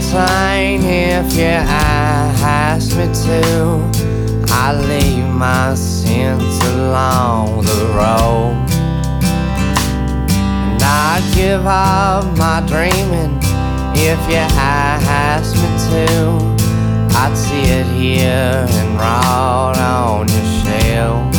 entertain if you ask me to. I leave my sins along the road, and I'd give up my dreaming if you ask me to. I'd sit here and rot on your shelf.